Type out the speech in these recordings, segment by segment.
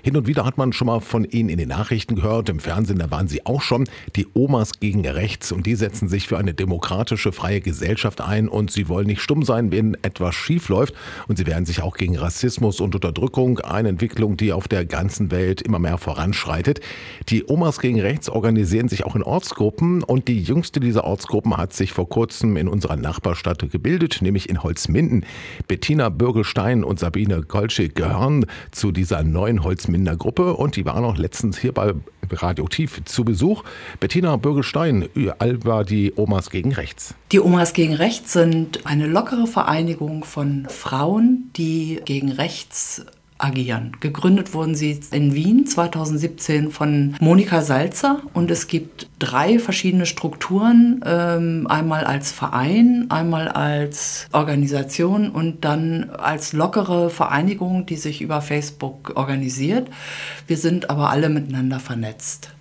Hin und wieder hat man schon mal von Ihnen in den Nachrichten gehört, im Fernsehen, da waren Sie auch schon, die Omas gegen rechts, und die setzen sich für eine demokratische, freie Gesellschaft ein und sie wollen nicht stumm sein, wenn etwas schief läuft, und sie wehren sich auch gegen Rassismus und Unterdrückung, eine Entwicklung, die auf der ganzen Welt immer mehr voranschreitet. Die Omas gegen rechts organisieren sich auch in Ortsgruppen, und die jüngste dieser Ortsgruppen hat sich vor kurzem in unserer Nachbarstadt gebildet, nämlich in Holzminden. Bettina Bürgelstein und Sabine Golschig gehören zu dieser neuen Holzminder Gruppe, und die waren auch letztens hier bei Radio Tief zu Besuch. Bettina Bürgelstein, wie alt war die Omas gegen rechts? Die Omas gegen rechts sind eine lockere Vereinigung von Frauen, die gegen rechts agieren. Gegründet wurden sie in Wien 2017 von Monika Salzer, und es gibt 3 verschiedene Strukturen, einmal als Verein, einmal als Organisation und dann als lockere Vereinigung, die sich über Facebook organisiert. Wir sind aber alle miteinander vernetzt.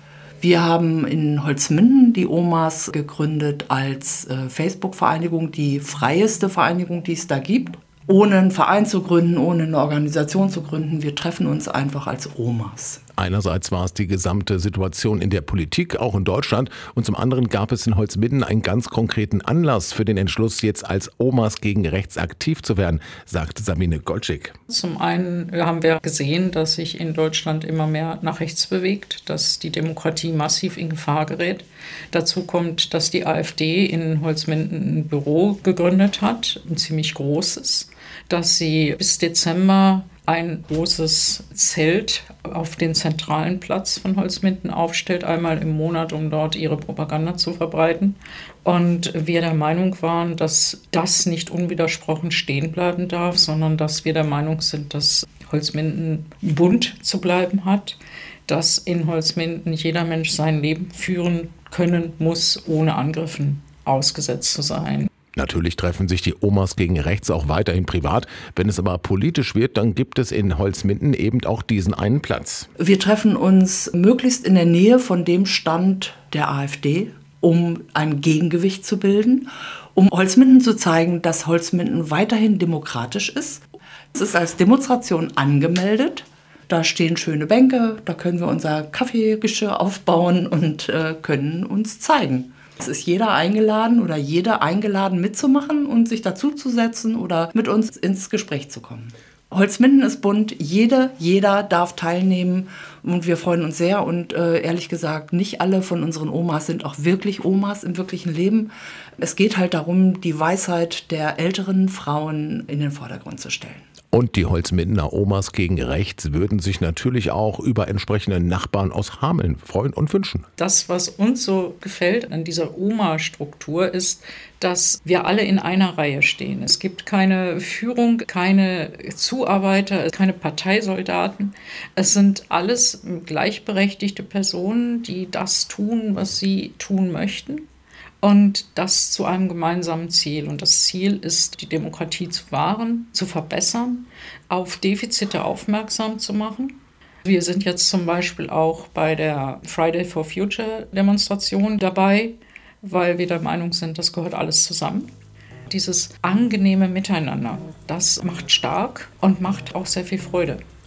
Wir haben in Holzminden die Omas gegründet als Facebook-Vereinigung, die freieste Vereinigung, die es da gibt. Ohne einen Verein zu gründen, ohne eine Organisation zu gründen. Wir treffen uns einfach als Omas. Einerseits war es die gesamte Situation in der Politik, auch in Deutschland, und zum anderen gab es in Holzminden einen ganz konkreten Anlass für den Entschluss, jetzt als Omas gegen rechts aktiv zu werden, sagte Sabine Golschig. Zum einen haben wir gesehen, dass sich in Deutschland immer mehr nach rechts bewegt, dass die Demokratie massiv in Gefahr gerät. Dazu kommt, dass die AfD in Holzminden ein Büro gegründet hat, ein ziemlich großes, dass sie bis Dezember ein großes Zelt auf den zentralen Platz von Holzminden aufstellt, einmal im Monat, um dort ihre Propaganda zu verbreiten. Und wir der Meinung waren, dass das nicht unwidersprochen stehen bleiben darf, sondern dass wir der Meinung sind, dass Holzminden bunt zu bleiben hat, dass in Holzminden jeder Mensch sein Leben führen können muss, ohne Angriffen ausgesetzt zu sein. Natürlich treffen sich die Omas gegen rechts auch weiterhin privat. Wenn es aber politisch wird, dann gibt es in Holzminden eben auch diesen einen Platz. Wir treffen uns möglichst in der Nähe von dem Stand der AfD, um ein Gegengewicht zu bilden, um Holzminden zu zeigen, dass Holzminden weiterhin demokratisch ist. Es ist als Demonstration angemeldet. Da stehen schöne Bänke, da können wir unser Kaffeegeschirr aufbauen und können uns zeigen. Es ist jeder eingeladen oder jede eingeladen mitzumachen und sich dazuzusetzen oder mit uns ins Gespräch zu kommen. Holzminden ist bunt, jeder darf teilnehmen, und wir freuen uns sehr. Und ehrlich gesagt, nicht alle von unseren Omas sind auch wirklich Omas im wirklichen Leben. Es geht halt darum, die Weisheit der älteren Frauen in den Vordergrund zu stellen. Und die Holzmindener Omas gegen rechts würden sich natürlich auch über entsprechende Nachbarn aus Hameln freuen und wünschen. Das, was uns so gefällt an dieser Oma-Struktur, ist, dass wir alle in einer Reihe stehen. Es gibt keine Führung, keine Zuarbeiter, keine Parteisoldaten. Es sind alles gleichberechtigte Personen, die das tun, was sie tun möchten. Und das zu einem gemeinsamen Ziel. Und das Ziel ist, die Demokratie zu wahren, zu verbessern, auf Defizite aufmerksam zu machen. Wir sind jetzt zum Beispiel auch bei der Friday for Future Demonstration dabei, weil wir der Meinung sind, das gehört alles zusammen. Dieses angenehme Miteinander, das macht stark und macht auch sehr viel Freude.